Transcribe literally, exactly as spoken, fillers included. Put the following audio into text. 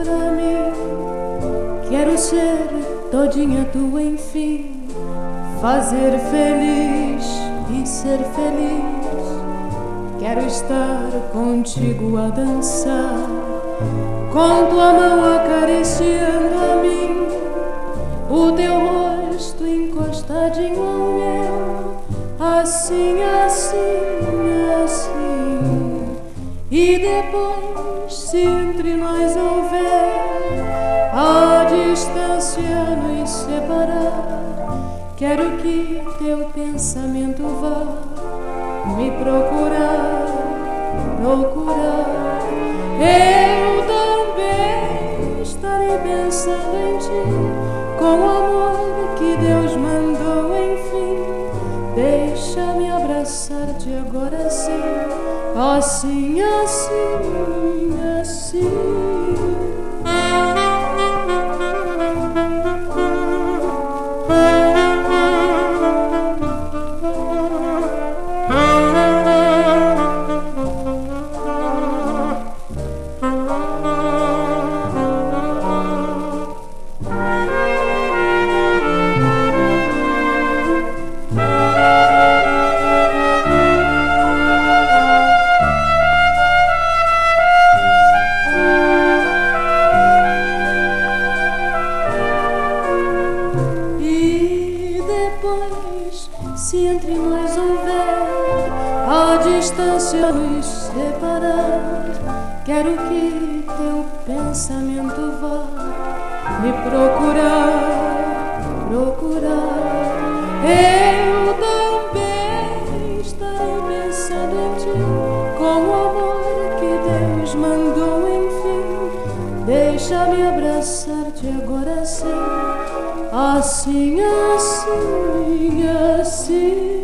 pra mim. Quero ser todinha tua, enfim, fazer feliz e ser feliz. Quero estar contigo a dançar, com tua mão acariciando a mim, o teu rosto encostadinho ao meu, assim, assim, assim. E depois, se entre nós houver a distância nos separar, quero que teu pensamento vá me procurar, procurar. Eu também estarei pensando em ti, com o amor que Deus mandou, enfim. Deixa-me abraçar-te agora sim, assim, assim, assim. Se entre nós houver a distância nos separar, quero que teu pensamento vá me procurar, procurar. Eu também estarei pensando em ti, com o amor que Deus mandou, enfim. Deixa-me abraçar-te agora sim, assim, assim, assim.